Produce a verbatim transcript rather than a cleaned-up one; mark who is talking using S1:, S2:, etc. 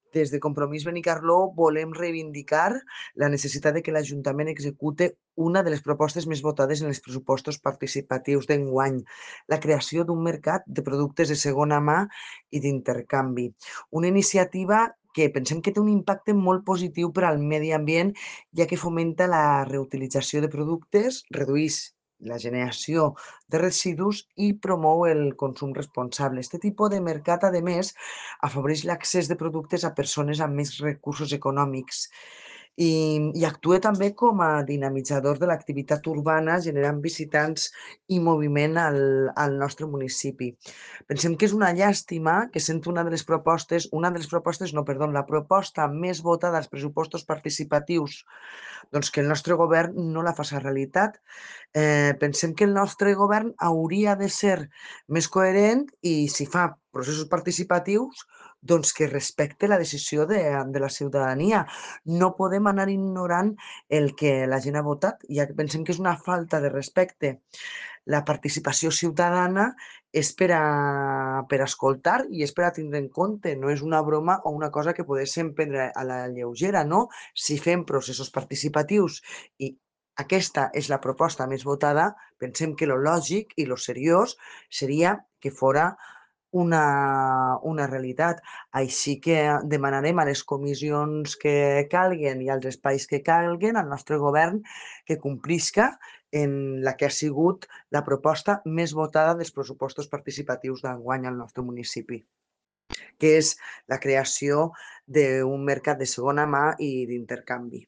S1: Des de Compromís Benicarló volem reivindicar la necessitat de que l'Ajuntament execute una de les propostes més votades en els pressupostos participatius d'enguany, la creació d'un mercat de productes de segona mà i d'intercanvi. Una iniciativa que pensem que té un impacte molt positiu per al medi ambient, ja que fomenta la reutilització de productes, redueix la generació de residus i promou el consum responsable. Este tipus de mercat, a més, afavoreix l'accés de productes a persones amb més recursos econòmics i, i actua també com a dinamitzador de l'activitat urbana, generant visitants i moviment al, al nostre municipi. Pensem que és una llàstima que sent una de les propostes, una de les propostes, no, perdó, la proposta més votada als pressupostos participatius, doncs que el nostre govern no la faci realitat. Eh, pensem que el nostre govern hauria de ser més coherent i si fa processos participatius, doncs que respecte la decisió de, de la ciutadania. No podem anar ignorant el que la gent ha votat, ja que pensem que és una falta de respecte. La participació ciutadana és per a, per a escoltar i és per a tindre en compte, no és una broma o una cosa que poguéssim prendre a la lleugera, no? Si fem processos participatius i aquesta és la proposta més votada, pensem que lo lògic i lo seriós seria que fora una, una realitat. Així que demanarem a les comissions que calguen i als espais que calguen al nostre govern que complisca en la que ha sigut la proposta més votada dels pressupostos participatius d'enguany al nostre municipi, que és la creació d'un mercat de segona mà i d'intercanvi.